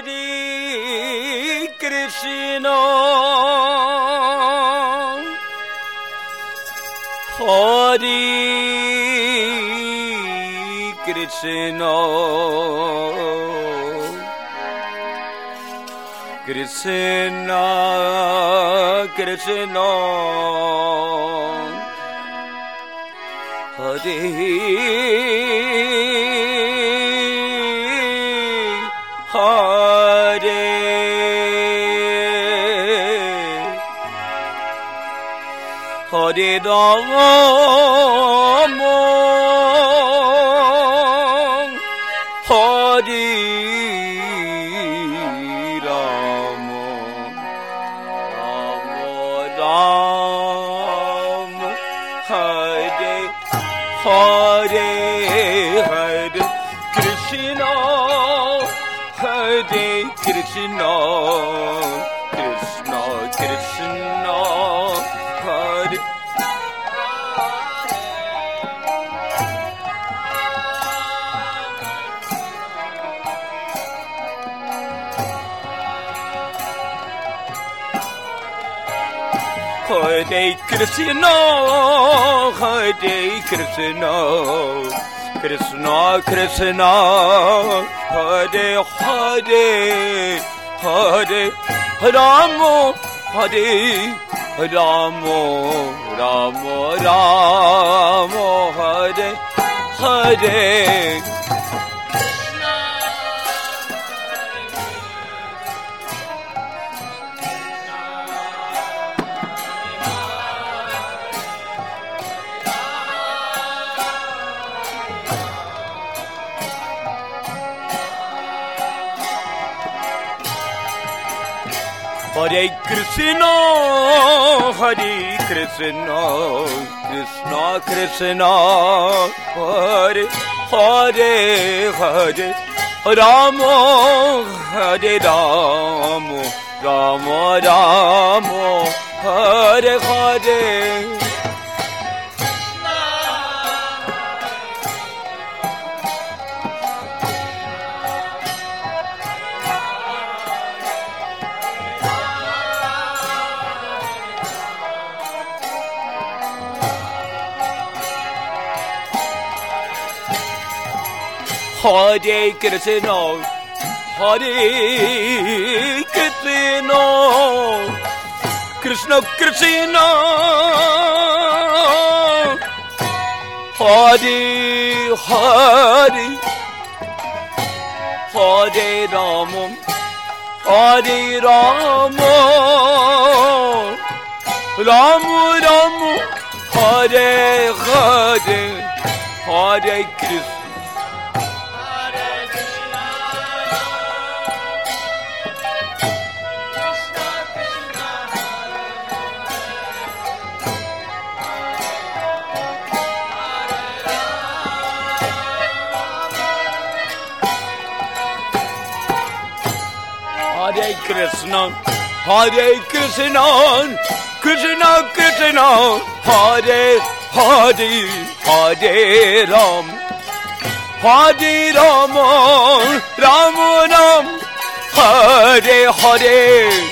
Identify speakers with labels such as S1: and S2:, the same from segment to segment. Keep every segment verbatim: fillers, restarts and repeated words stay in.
S1: Hare Krishna, Hare Krishna, Krishna Krishna, Hare Hare, Hare Rama, Hare Rama, Rama Rama, Hare Hare, Hare Krishna, Hare Krishna, Krishna Krishna, Hare Hare Krishna, Hare Krishna, Krishna Krishna, Hare Hare, Hare Rama, Hare Rama, Rama Rama, Hare Hare. Hare Krishna, Hare Krishna, Krishna Krishna, Hare Hare, Hare Rama, Hare Rama, Rama Rama, Hare Hare. Hare Krishna, Hare Krishna, Krishna Krishna, Hare Hare, Hare Rama, Hare Rama, Rama Rama, Hare Hare, Hare Krishna. Hare Krishna, Hare Krishna, Krishna Krishna, Hare Hare, Hare Ram, Hare Rama, Rama Ram, Hare Hare.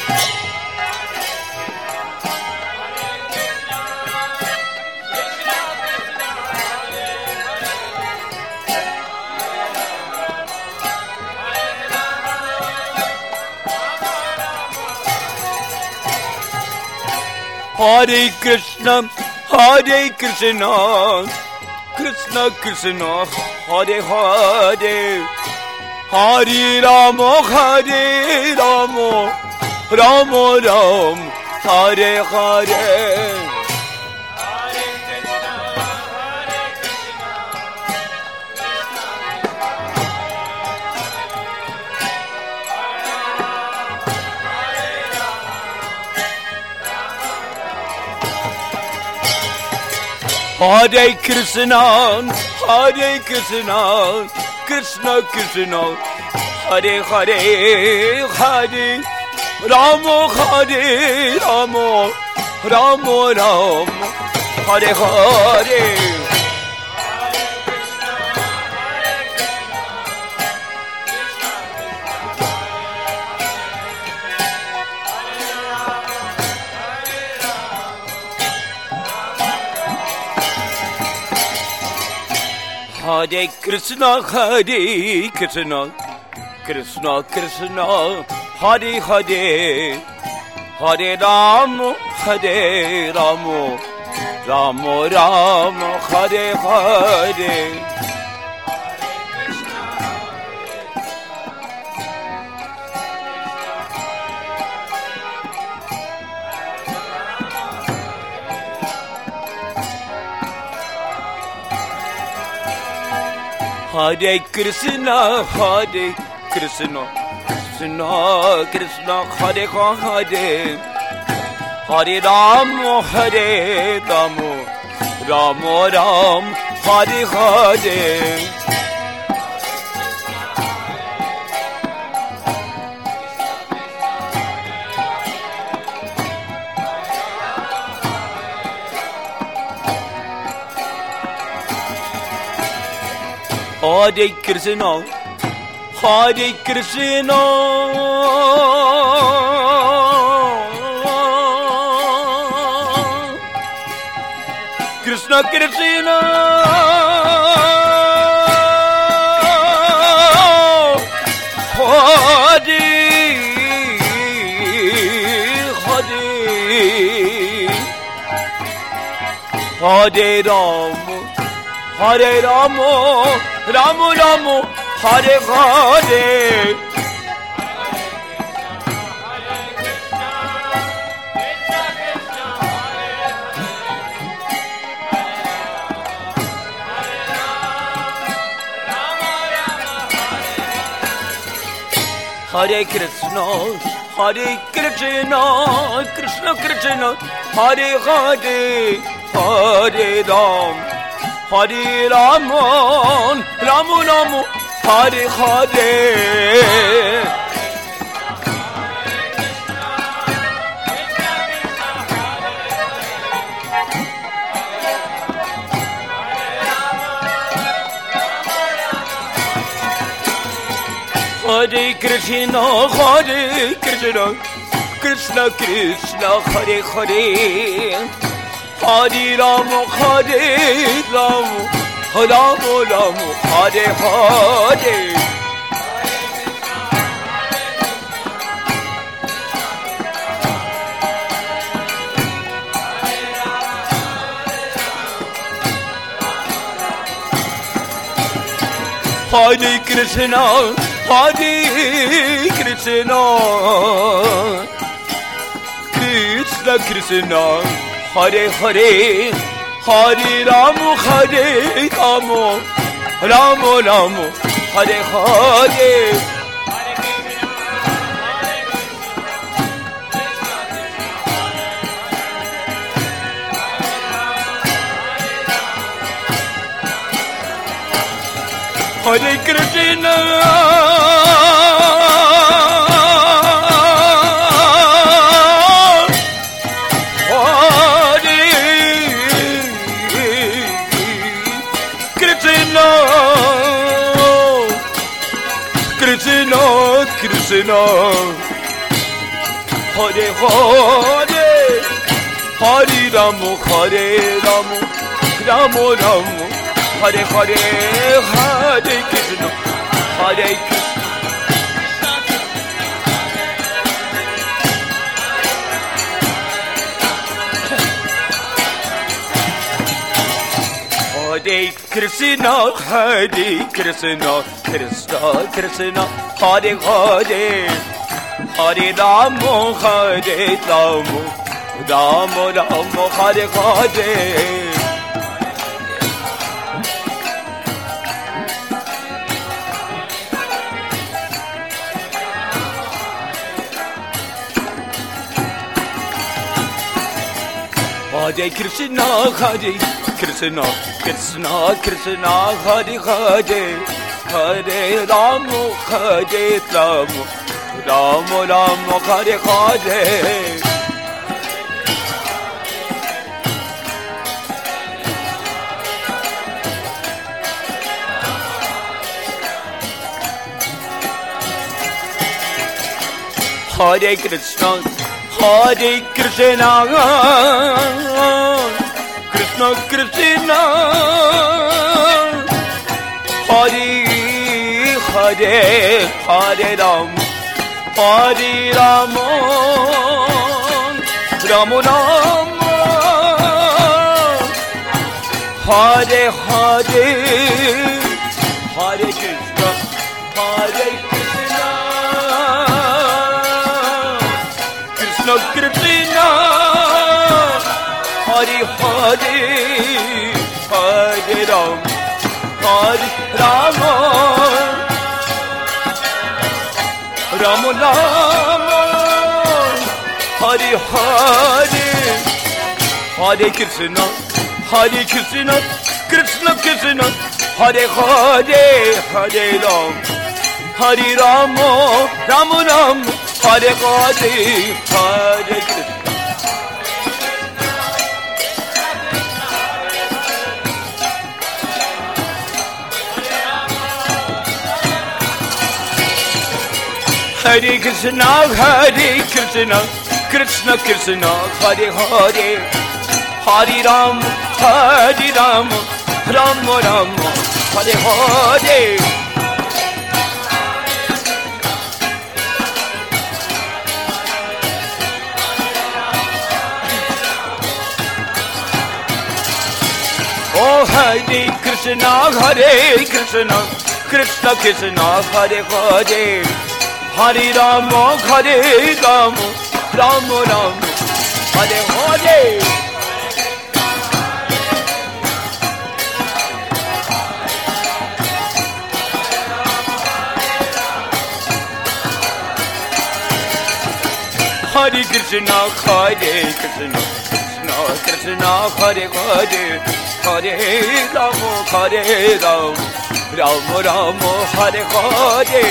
S1: Hare Krishna, Hare Krishna, Krishna Krishna, Hare Hare, Hare Rama, Hare Rama, Rama Rama, Hare Hare. Hare Krishna, Hare Krishna, Krishna Krishna, Hare Hare, Hare Rama, Hare Rama, Rama Rama, Hare Hare. Hare Krishna, Hare Krishna, Krishna Krishna, Hare Hare, Hare Ram, Hare Ram, Ram Ram, Hare Hare. Hare Krishna, Hare Krishna, Krishna Krishna, Hare Hare, Hare Ram, Hare Ram, Ram Ram, Hare Hare. Hare Krishna, Hare Krishna, Krishna Krishna, Hare Hare, Hare Ram, Hare Ram, Ram Ram, Hare Hare. Hare Krishna, Hare Krishna, Krishna Krishna, Hare Hare, Hare Ram, Hare Ram, Ram Ram, Hare Hare. Hare Krishna, Hare Krishna, Krishna Krishna, Hare Hare, Hare Rama, Hare Rama, Rama Rama, Hare Hare. Hare Krishna, Hare Krishna, Krishna Krishna, Hare Hare, Hare Rama, Hare Rama, Rama Rama, Hare Hare. Hare Krishna, Krishna, Krishna, Hare Hare, Hare Rama, Hare Rama, Rama Rama, Hare Hare, Hare Krishna, Hare Krishna. Hare Krishna, Hare Krishna, Krishna Krishna, Hare Hare, Hare Rama, Hare Rama, Rama Rama, Hare Hare. Hare Krishna, Hare Krishna, Krishna Krishna, Hare Hare, Hare Rama, Hare Rama, Rama Rama, Hare Hare. Hare Krishna, Hare Krishna, Krishna Krishna, Hare Hare Ram Hare Ram Ram Ram Hare Hare Hare Krishna Hare Krishna Krishna Krishna Hare Hare Hare Ram Hare Rama Rama Rama Hare Hare Hare Krishna Hare Krishna Krishna Krishna Hare Hare Hare Ram Hare Rama Rama Rama Hare Hare Hare Krishna Hare Krishna, Hare Krishna, Krishna Krishna, Hare Hare, Hare Ram, Hare Ram, Rama Rama, Hare Hare. Oh Hare Krishna, Hare Krishna, Krishna Krishna, Hare Hare. Hare Rama, Hare Rama, Rama Rama, Hare Hare. Hare Krishna, Hare Krishna, Krishna Krishna, Hare Hare, Hare Rama, Hare Rama, Rama Rama, Hare Hare.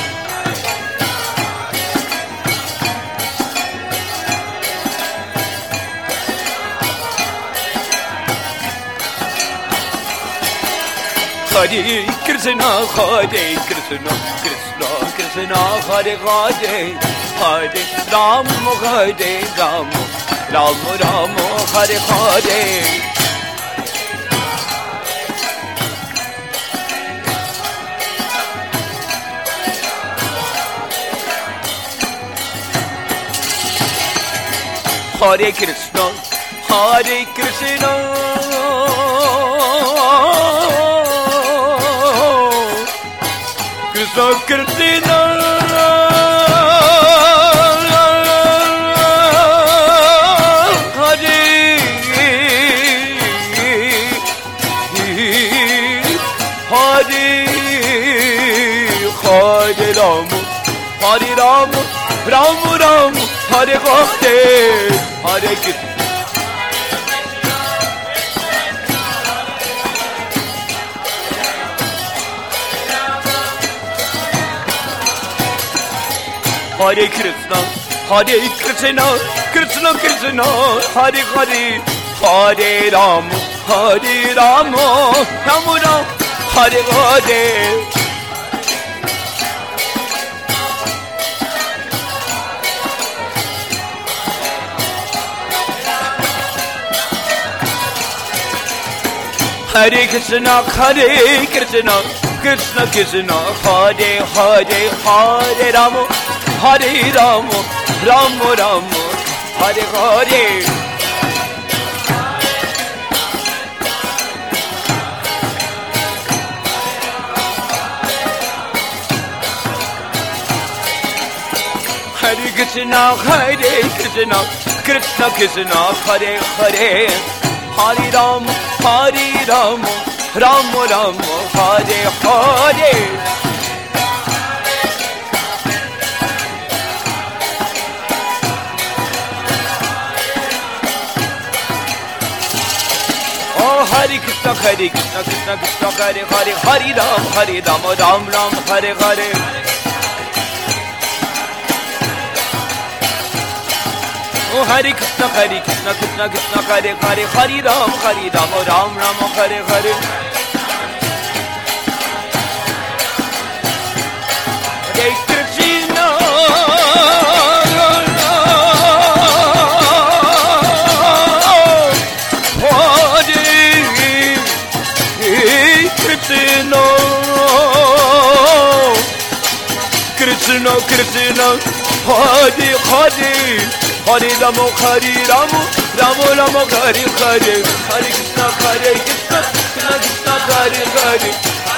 S1: Hare Krishna, Hare Krishna, Krishna Krishna, Hare Hare, Hare Rama, Hare Rama, Rama Rama, Hare Hare. Hare Krishna, Hare Krishna, Krishna Krishna, Hare Hare Hare Rama, Hare Rama, Rama Rama, Hare Hare, Hare Krishna. Hare Krishna, Hare Krishna, Krishna Krishna, Hare Hare, Hare Rama, Hare Rama, Rama Rama, Hare Hare. Hare Krishna, Hare Krishna, Krishna Krishna, Hare Hare, Hare Rama, Hare Rama, Rama Rama, Hare Hare. Hare Krishna, Hare Krishna, Krishna Krishna, Hare Hare, Hare Rama, Hare Rama, Rama Rama, Hare Hare. Hare Krishna, Hare Krishna, Krishna Krishna, Hare Hare, Hare Ram, Hare Ram, Ram Ram, Hare Hare. Oh Hare Krishna, Hare Krishna, Krishna Krishna, Hare Hare, Hare Ram, Hare Ram, Ram Ram, Hare Hare. Hare Krishna, Hare Krishna, Krishna Krishna Hare Hare Hare Rama Hare Rama Rama Rama Hare Hare Hare Krishna Hare Krishna Krishna Krishna Hare Hare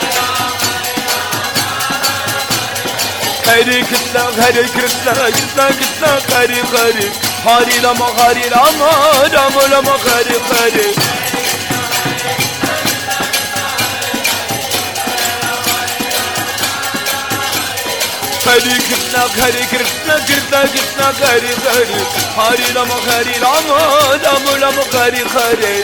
S1: Hare Krishna Hare Krishna Krishna Krishna Hare Hare Hare Rama Hare Rama Rama Rama Hare Hare Hare Krishna Hare Krishna Krishna Krishna Hare Hare Hare Rama Hare Rama Rama Rama Hare Hare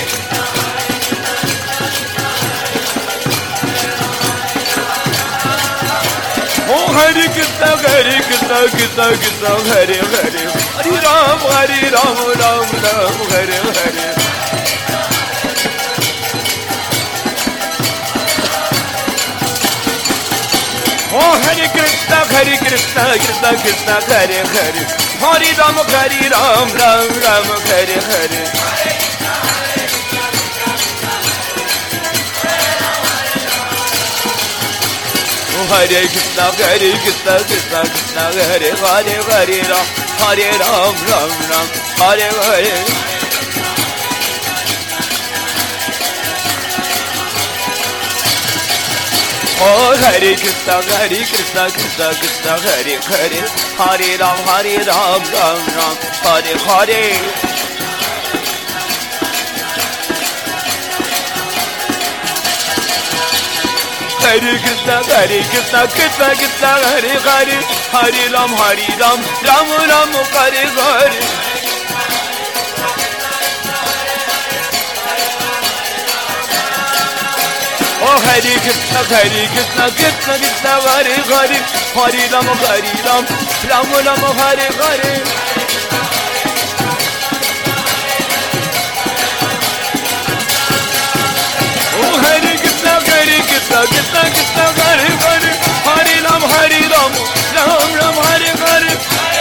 S1: Oh Hare Krishna Hare Krishna Krishna Krishna Hare Hare Hare Ram Hare Ram Ram Ram Hare Hare Oh Hare Krishna Hare Krishna Krishna Krishna Hare Hare Hare Ram Hare Ram Ram Ram Hare Hare Hare Krishna Hare Krishna Krishna Krishna Hare Hare Hare Ram Hare Ram Ram Ram Hare Hare Oh Hare Krishna Hare Krishna Krishna Krishna Hare Hare Hare Ram Hare Ram Ram Ram Hare Hare Hare Krishna Hare Krishna Krishna Krishna Hare Hare Hare Ram Hare Ram Ram Ram Hare Hare Oh Hare Krishna Hare Krishna Krishna Krishna Hare Hare Hare Ram Hare Ram Ram Ram Hare Hare Oh Hare Krishna Hare Krishna Krishna Krishna Hare Hare Hare Ram Hare Ram Ram Ram Hare Hare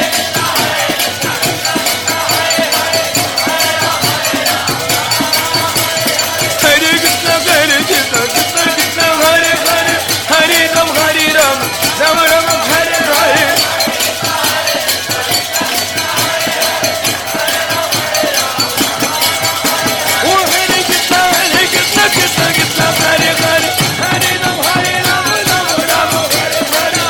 S1: Hare Krishna Hare Krishna Krishna Krishna Hare Hare Hare Ram Hare Ram Ram Ram Hare Hare Oh Hare Krishna Hare Krishna Krishna Krishna Hare Hare Hare Ram Hare Ram Ram Ram Hare Hare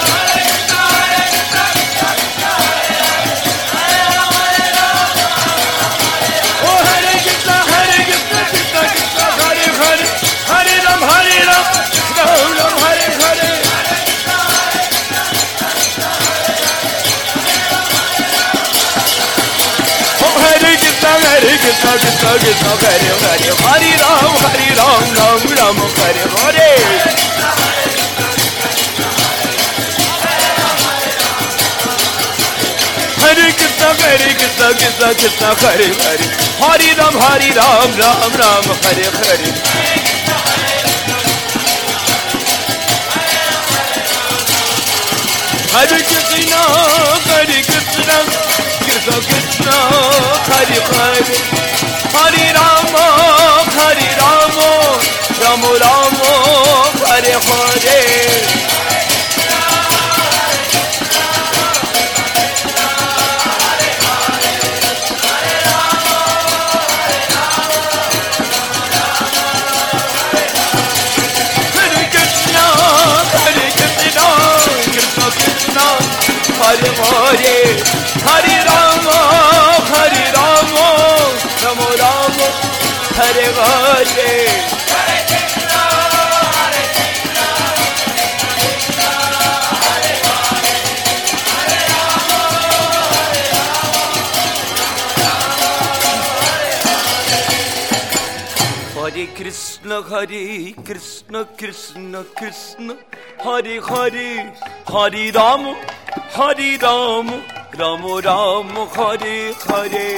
S1: Oh Hare Krishna Hare Krishna Krishna Krishna Hare Hare Hare Ram Hare Ram Ram Ram Hare Hare Oh Hare Krishna Hare Krishna Krishna Krishna Hare Hare Hare Ram Hare Ram Ram Ram Hare Hare Hare Krishna Hare Krishna Krishna Krishna Hare Hare Hare Ram Hare Ram Ram Ram Hare Hare Hare Krishna Hare Krishna Krishna Krishna Hare Hare Hare Rama Hare Rama Rama Rama Hare Hare Hare Krishna Hare Krishna Krishna Krishna Hare Hare Hare Rama Hare Rama Rama Rama Hare Hare Hare Krishna Hare Krishna Krishna Krishna Hare Hare Hare Rama Hare Rama Rama Rama Hare Hare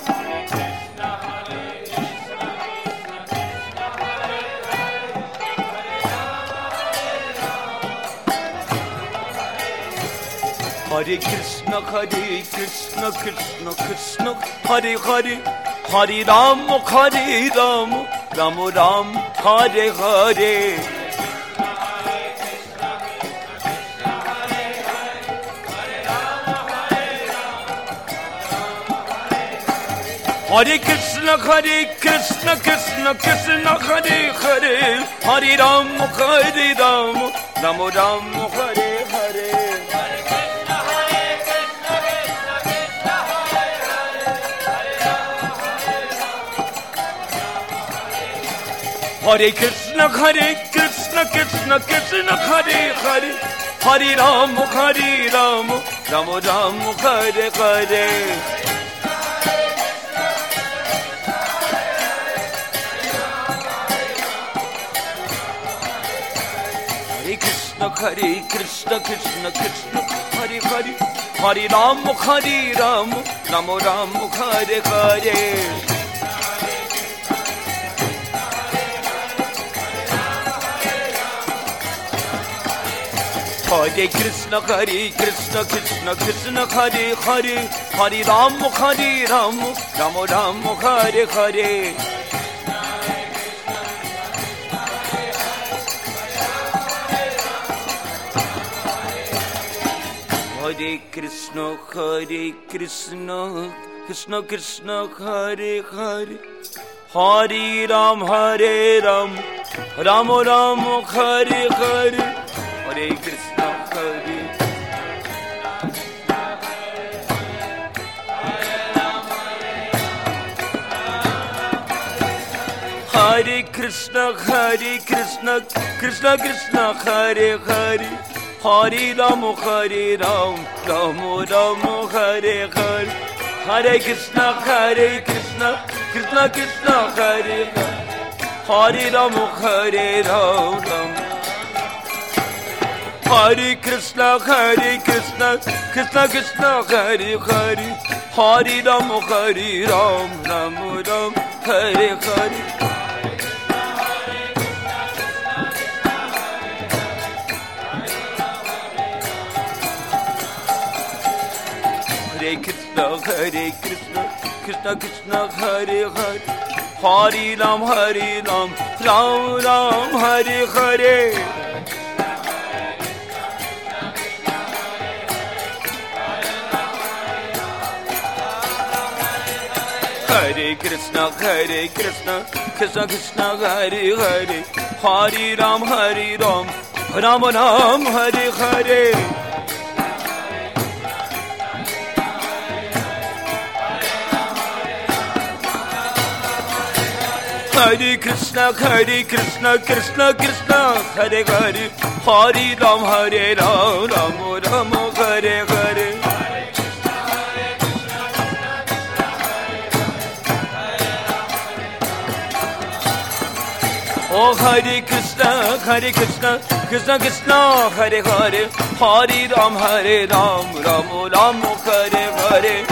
S1: Hare Krishna Hare Krishna Krishna Krishna Hare Hare Hare Rama Hare Rama Rama Rama Hare Hare Hare Krishna, Hare Krishna, Krishna Krishna, Hare Hare, Hare Ram, Hare Ram, Ram Ram, Hare Hare. Hare Krishna, Hare Krishna, Krishna Krishna, Hare Hare, Hare Ram, Hare Ram, Ram Ram, Hare Hare. Hare Krishna, Krishna Krishna, Hare Hare, Hare Ram, Hare Ram, Ram Ram, Hare Hare. Hare Krishna, Hare Krishna, Krishna Krishna, Hare Hare, Hare Ram, Hare Ram, Ram Ram, Hare Hare. Hare Krishna, Hare Krishna, Krishna Krishna, Hare Hare, Hare Ram, Hare Ram, Ram Ram, Hare Hare. Hare Krishna, Hare Hare Krishna, Hare Krishna, Krishna Krishna, Hare Hare, Hare Ram, Hare Ram, Ram Ram, Hare Hare. Hare Krishna, Hare Krishna, Krishna Krishna, Hare Hare, Hare Ram, Hare Ram, Ram. Hare Krishna, Hare Krishna, Krishna Krishna, Hare Hare, Hare Ram, Hare Ram, Ram Ram, Hare Hare. Hare Krishna, Hare Krishna, Krishna Krishna, Hare Hare, Hare Ram, Hare Ram, Ram Ram, Hare Hare. Hare Krishna, Hare Krishna, Krishna Krishna, Hare Hare, Hare Ram, Hare Ram, Ram Ram, Hare Hare. Hare Krishna, Hare Krishna, Krishna Krishna, Hare Hare, Hare Ram, Hare Ram, Ram Ram, Hare Hare. Oh Hare Krishna, Hare Krishna, Krishna Krishna, Hare Hare, Hare Ram, Hare Ram, Ram Ram, Hare Hare.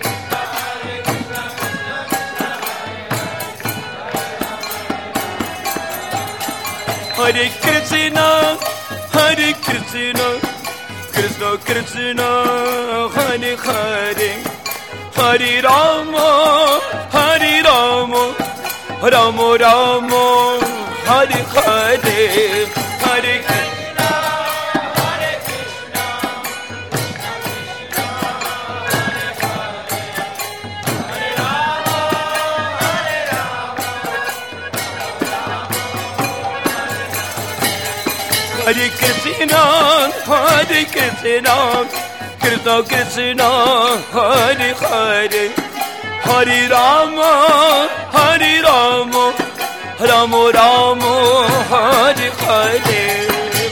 S1: Hare Krishna, Hare Krishna, Krishna Krishna, Hare Hare, Hare Rama, Hare Rama, Rama Rama, Hare Hare, Hare Krishna, Hare Krishna, Hare Rama, Hare Rama, Hare Krishna, Hare Krishna, Krishna Krishna, Hare Hare, Hare Rama, Hare Rama, Rama Rama, Hare Hare.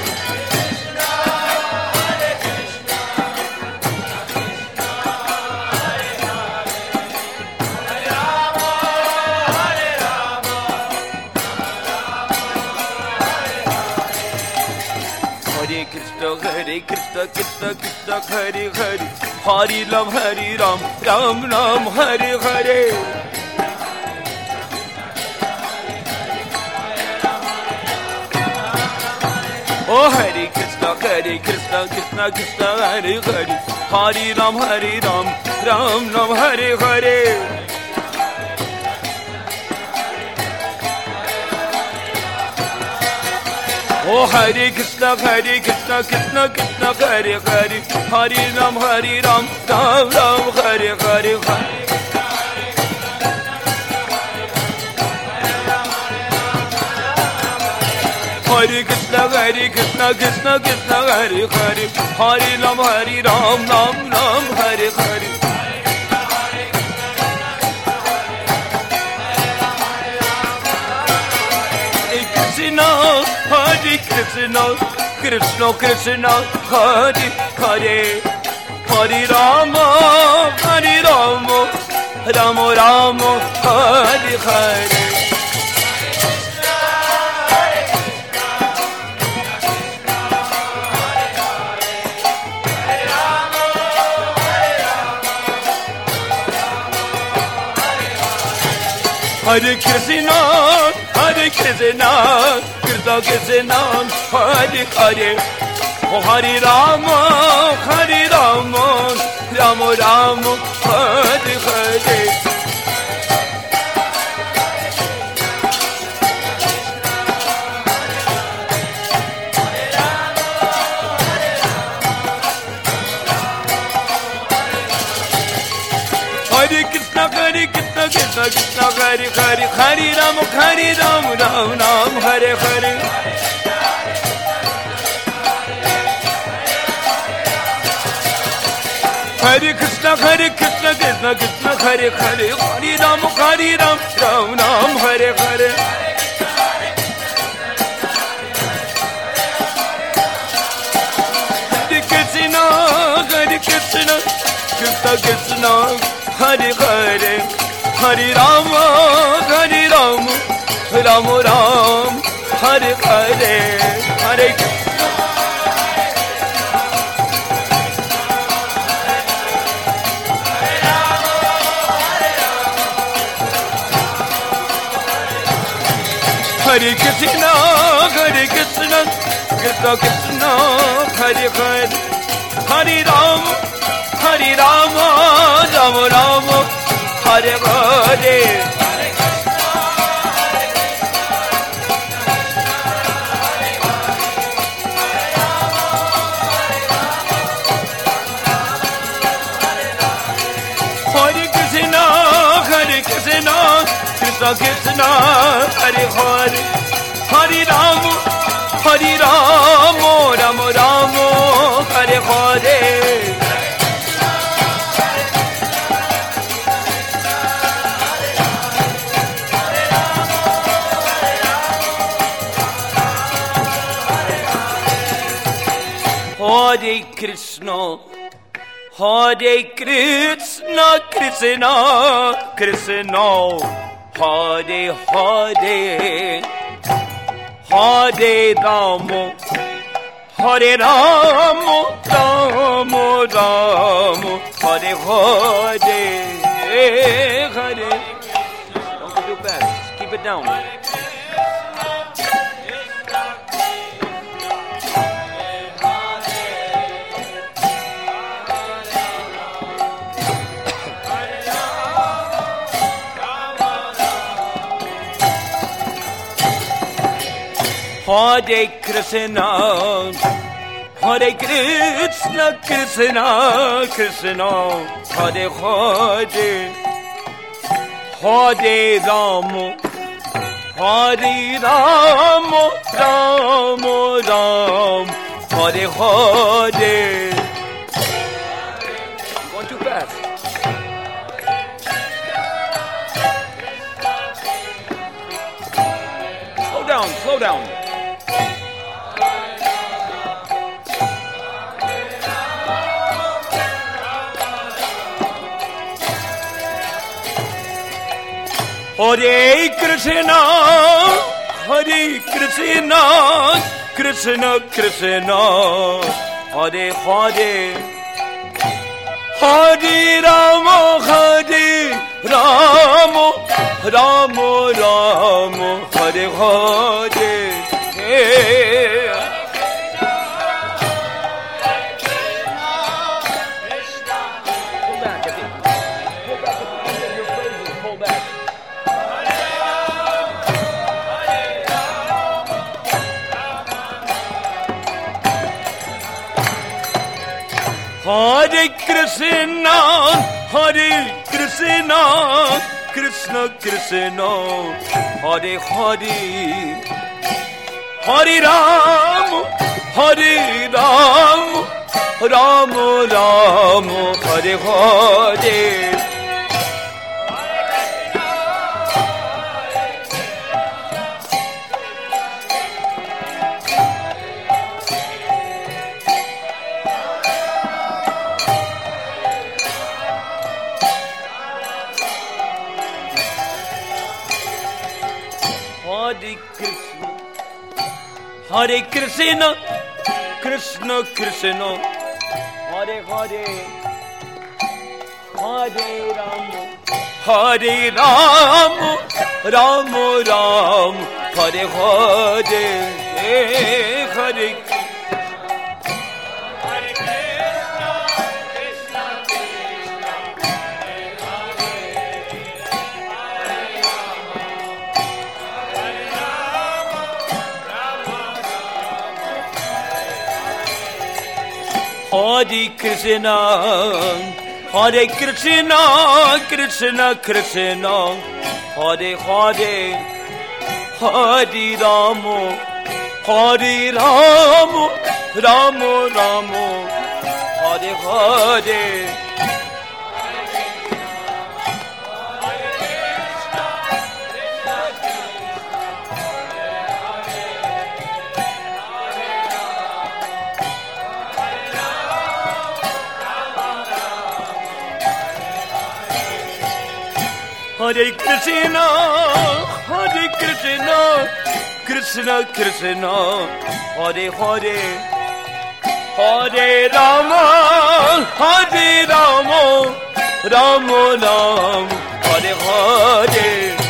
S1: Hare Krishna, Hare Krishna, Krishna Krishna, Hare Hare, Hare Ram, Hare Ram, Ram Ram, Hare Hare. Oh Hare Krishna, Hare Krishna, Krishna Krishna, Hare Hare, Hare Ram, Hare Ram, Ram Ram, Hare Hare. Oh Hare Krishna, Hare Krishna, Krishna Krishna, Hare Hare, Hare Ram, Hare Ram, Ram Ram, Hare Hare. Hare Krishna, Hare Krishna, Krishna Krishna, Hare Hare, Hare Ram, Hare Ram, Ram Ram, Hare Hare. Krishna, Hare Krishna, Krishna Krishna, Hare Hare, Hare Rama, Hare Rama, Rama Rama, Hare Hare. Hare Krishna, Hare Krishna, Krishna Krishna, Hare Hare, Hare Rama, Hare Rama, Rama Rama, Hare Hare. Hare Krishna, Hare Krishna, Krishna Krishna, Hare Hare, Hare Ram, Hare Ram, Ram Ram, Hare Hare. Hare Krishna, Hare Krishna, Krishna Krishna, Hare Hare, Hare Ram, Hare Ram, Ram Ram, Hare Hare. Hare Krishna, Hare Krishna, Krishna Krishna, Hare Hare, Hare Rama, Hare Rama, Rama Ram, Hare Hare, Hare Krishna. Hare Krishna, Hare Krishna, Krishna Krishna, Hare Hare, Hare Rama, Hare Rama, Rama Rama, Hare Hare. Hare Krishna, Hare Krishna, Krishna Krishna, Hare Hare, Hare Rama, Hare Rama, Rama Rama, Hare Hare. Hare Krishna, Hare Krishna, Krishna Krishna, Hare Hare, Hare Rama, Hare Rama, Rama Rama, Hare Hare, Hare. Don't go too fast, keep it down. Hare Krishna, Hare Krishna, Krishna Krishna, Hare Hare, Hare Rama, Hare Rama, Rama Rama, Hare Hare. I'm going too fast. Slow down, slow down. Hare Krishna, Hare Krishna, Krishna Krishna, Hare Hare, Hare Rama, Hare Rama, Rama Rama, Hare Hare. Hare Krishna, Hare Krishna, Krishna Krishna, Hare Hare, Hare Ram, Hare Ram, Ram Ram, Hare Hare. Hare Krishna, Krishna Krishna, Hare Hare, Hare Rama, Hare Rama, Rama Rama, Hare Hare, Hare Hare Krishna, Hare Krishna, Krishna Krishna, Hare Hare, Hare Rama, Hare Rama, Rama Rama, Hare Hare. Hare Krishna, Hare Krishna, Krishna Krishna, Hare Hare, Hare Rama, Hare Rama, Rama Rama, Hare Hare.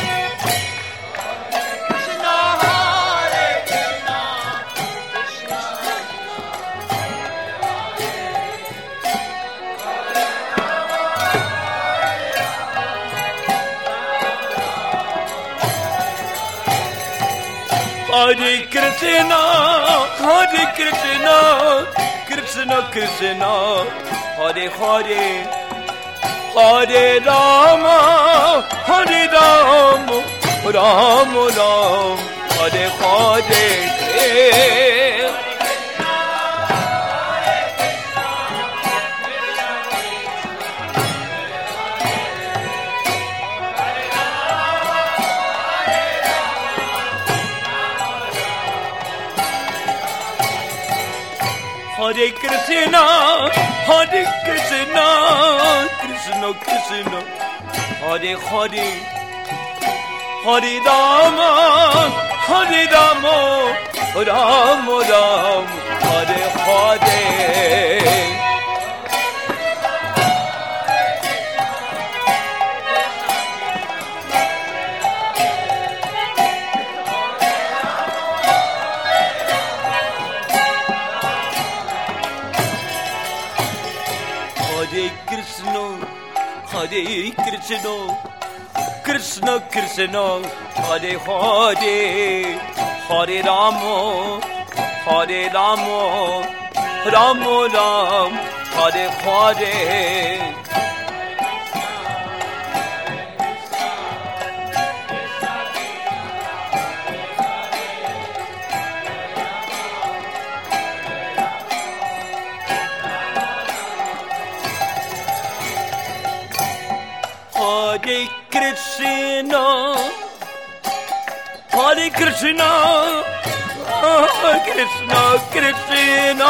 S1: Hare Krishna, Hare Krishna, Krishna Krishna, Hare Hare, Hare Rama, Hare Rama, Rama Rama, Hare Hare. Hare Krishna, Hare Krishna, Krishna Krishna, Hare Hare, Hare Rama, Hare Rama, Rama Rama, Hare Hare. Hare Krishna, Hare Krishna, Krishna Krishna, Hare Hare, Hare Rama, Hare Rama, Rama Rama, Hare Hare. Hare Krishna, Hare Krishna, Krishna Krishna,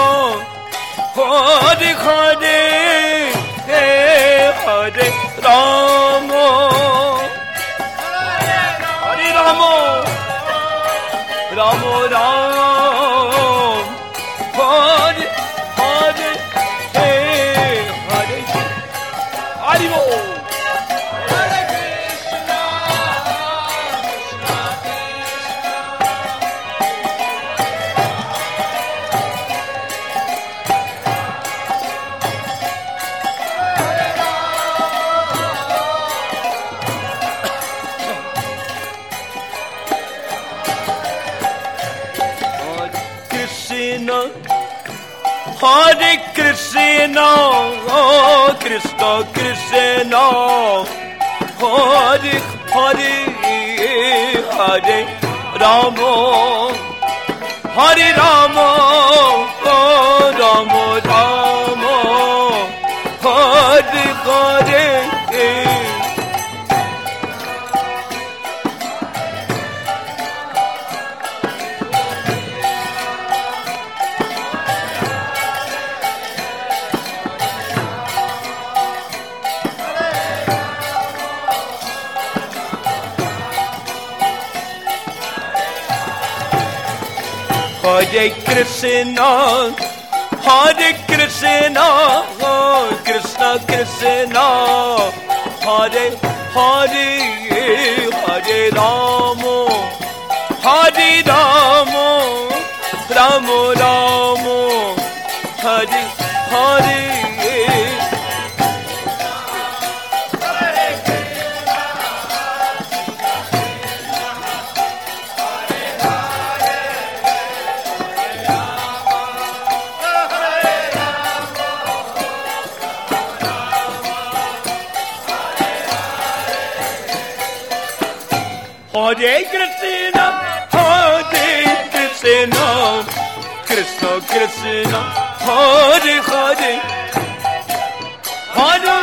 S1: Hare Hare, Hare Rama, Hare Rama, Rama Rama, Hare Hare, Hare Hare. Hare Krishna, oh Krishna Krishna, Hare Hare, Hare Rama, Hare Rama, Rama Rama, Hare Hare. Hare Krishna, Hare Krishna, Krishna Krishna, Hare Hare, Hare Rama, Hare Rama, Rama Rama, Hare Hare. Hare Krishna, Hare Krishna, Krishna Krishna, Hare Hare, Hare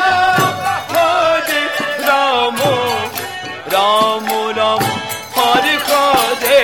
S1: Rama, Rama Rama, Hare Hare.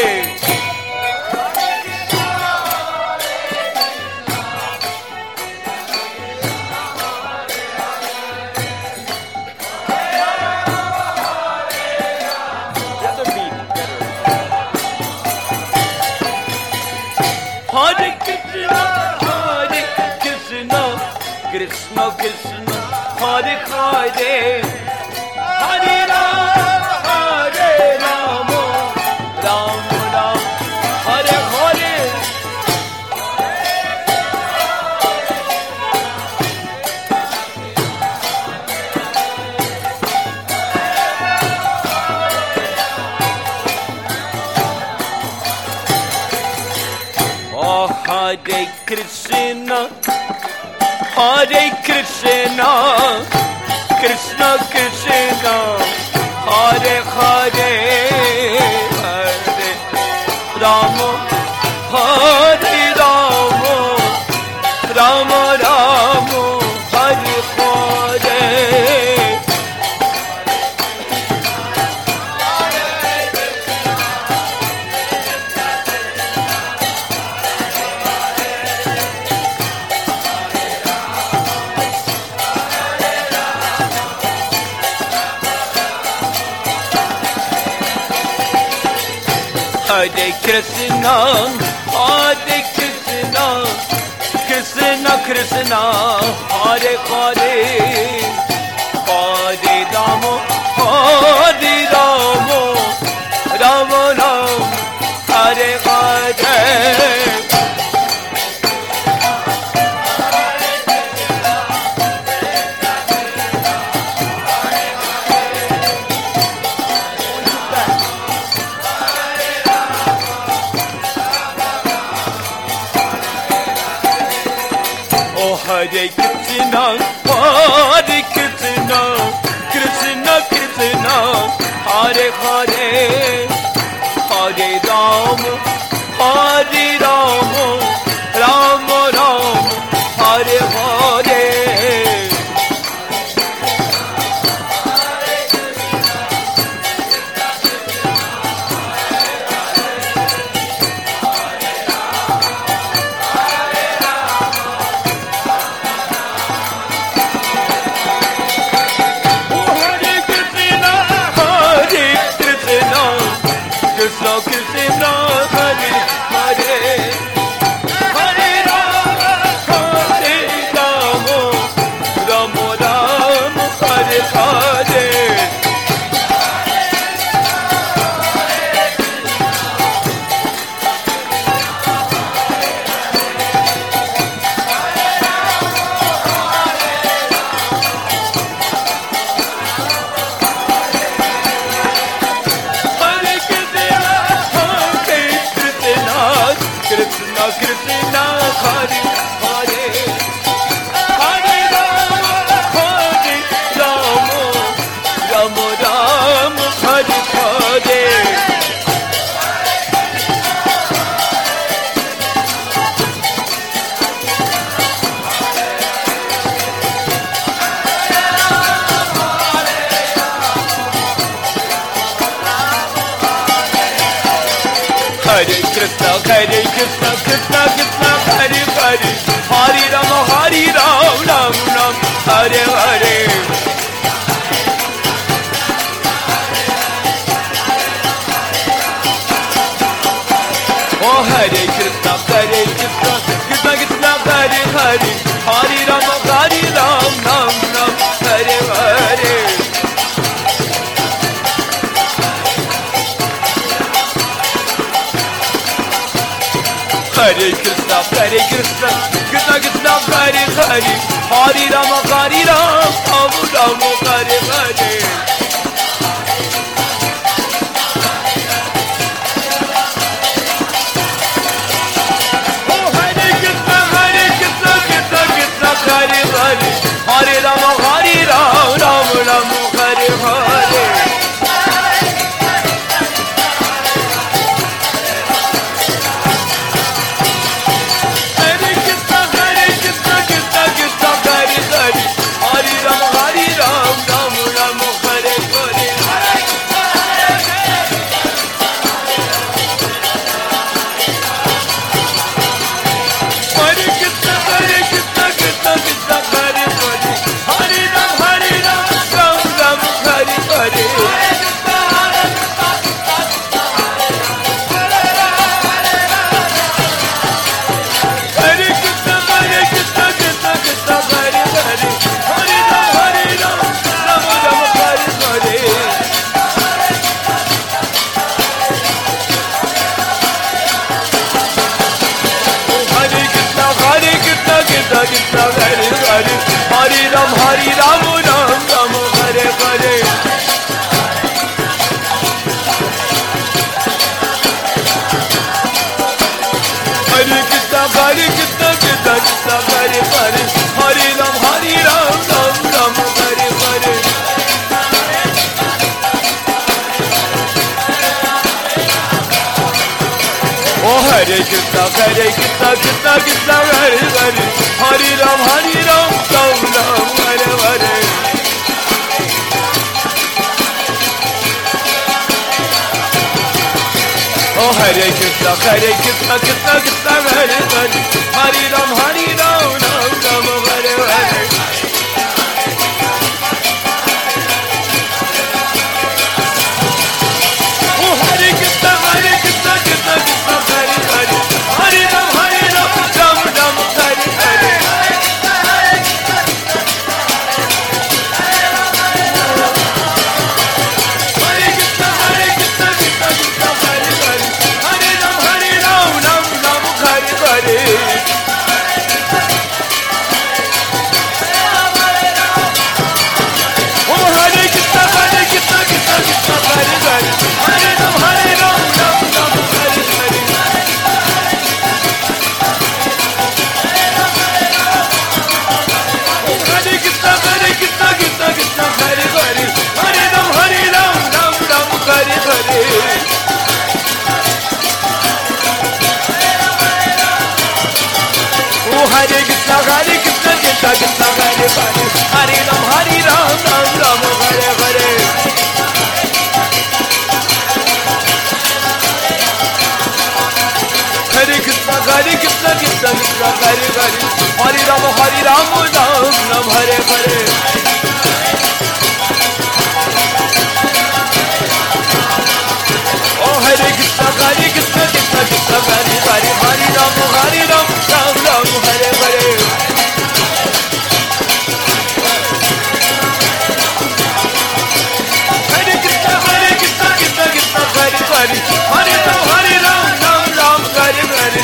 S1: Hare Krishna, Hare Krishna, Krishna Krishna, Hare Hare, Hare Rama, Hare Rama, Rama Rama, Hare Hare. Oh, Hare Krishna, Hare Krishna, Krishna Krishna, Hare Hare, Hare Rama, Hare Rama, Rama Rama, Hare Hare. Hare Krishna, Hare Krishna, Krishna Krishna, Hare Hare, Hare Rama, Hare Rama, Rama Rama, Hare Hare. Hare Krishna, Hare Krishna, Krishna Krishna, Hare Hare, Hare Rama, Hare Rama, Rama Rama, Hare Hare. Krishna Krishna, Hare Hare, Hare Rama, Hare Rama, Rama Rama, Hare Hare. Krishna Krishna, Hare Hare, Hare Rama, Hare Rama, Rama Rama, Hare Hare. Hare Krishna, Krishna Krishna, Hare Hare, Hare Rama, Hare Rama, Rama Rama, Hare Hare. Oh Hare Krishna, Hare Krishna, Krishna Krishna, Hare Hare, Hare Rama, Hare Rama, Rama Rama, Hare Hare. Hare Krishna, Hare Krishna, Krishna Krishna, Hare Hare, Hare Rama, Hare Rama, Rama Rama, Hare Hare. Oh Hare Krishna, Hare Krishna, Krishna Krishna, Hare Hare, Hare Rama, Hare Rama, Rama Rama, Hare Hare. Krishna Hare Hare, Hare Ram, Hare Ram, Ram Ram, Hare Hare. Hare Krishna, Hare Krishna, Krishna Krishna, Hare Hare, Hare Ram, Hare Ram, Ram Ram, Hare Hare. Oh Hare Krishna, Hare Krishna, Krishna Krishna, Hare Hare, Hare Ram, Hare Ram, Ram Ram, Hare Hare. Oh Hare Krishna, Hare Krishna, Krishna Krishna, Hare Hare, Hare Ram, Hare Ram, Ram Ram, Hare Hare. Oh Hare Krishna, Hare Krishna, Krishna Krishna, Hare Hare, Hare Ram, Hare Ram, Ram Ram, Hare Hare. Hare Krishna, Hare Krishna, Krishna Krishna, Hare Hare, Hare Ram, Hare Ram, Ram Ram, Hare Hare. Hare Krishna, Hare Krishna, Krishna Krishna, Hare Hare, Hare Ram, Hare Ram, Ram Ram, Hare Hare. Oh Hare Krishna, Hare Krishna, Krishna Krishna, Hare Hare, Hare Ram, Hare Ram, Ram Ram, Hare Hare. Hare Krishna, Hare Krishna, Krishna Krishna, Hare Hare, Hare Ram, Hare Ram, Ram Ram, Hare Hare.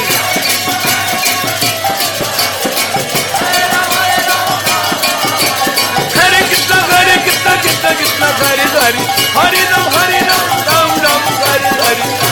S1: Hare Krishna, Hare Krishna, Krishna Krishna, Hare Hare, Hare Ram, Hare Ram, Ram Ram, Hare Hare.